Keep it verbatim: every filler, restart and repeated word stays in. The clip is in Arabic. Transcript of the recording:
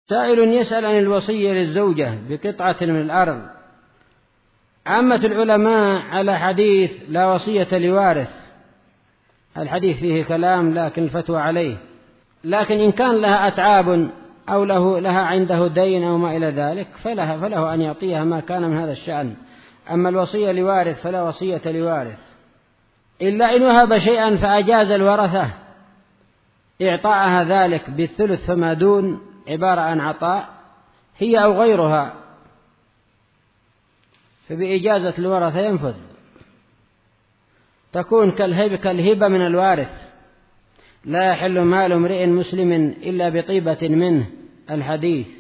سائل يسأل عن الوصية للزوجة بقطعة من الأرض. عامة العلماء على حديث لا وصية لوارث، الحديث فيه كلام لكن الفتوى عليه، لكن إن كان لها أتعاب أو له لها عنده دين أو ما إلى ذلك فلها فله أن يعطيها ما كان من هذا الشأن. أما الوصية لوارث فلا وصية لوارث إلا إن وهب شيئا فأجاز الورثة إعطاءها ذلك بالثلث فما دون، عبارة عن عطاء هي أو غيرها، فبإجازة الورثة ينفذ، تكون كالهبة من الوارث. لا يحل مال امرئ مسلم إلا بطيبة منه، الحديث.